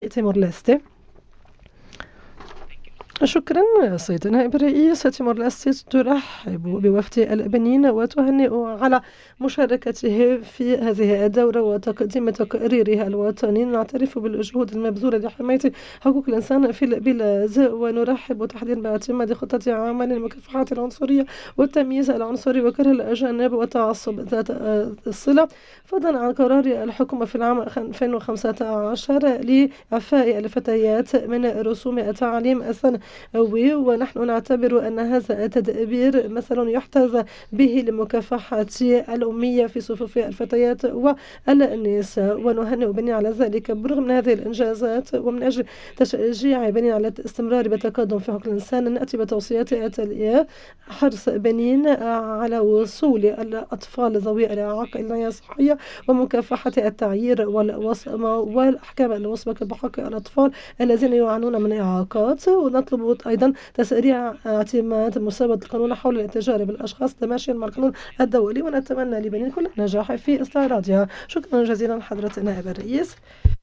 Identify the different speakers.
Speaker 1: تيمور ليستي. شكرا سيد نائب الرئيس. تيمور ليستي ترحب بوفد البنين وتهنئ على مشاركته في هذه الدورة وتقديم تقريرها الوطني. نعترف بالجهود المبذولة لحماية حقوق الإنسان في البلاد، ونرحب تحديدا باعتماد خطة عمل لمكافحة العنصرية والتمييز العنصري وكره الأجانب والتعصب ذات الصلة، فضلا عن قرار الحكومة في العام 2015 لإعفاء الفتيات من رسوم التعليم الثانوي، ونحن نعتبر أن هذا التدبير مثل يحتذى به لمكافحة الأمية في صفوف الفتيات والنساء، ونهنئ بنين على ذلك. بالرغم من هذه الإنجازات ومن أجل تشجيع بنين على الاستمرار بالتقدم في حقوق الإنسان، نأتي بتوصيات التالية: حرص بنين على وصول الأطفال ذوي الإعاقة إلى العناية الصحية، ومكافحة التعيير والوصمة والأحكام المسبقة بحق الأطفال الذين يعانون من إعاقات. ونطلب أيضا تسريع اعتماد مساواة القانون حول الاتجار بالأشخاص تماشيا مع القانون الدولي، ونتمنى لبنين كل النجاح في استعراضها. شكرا جزيلا حضرة نائب الرئيس.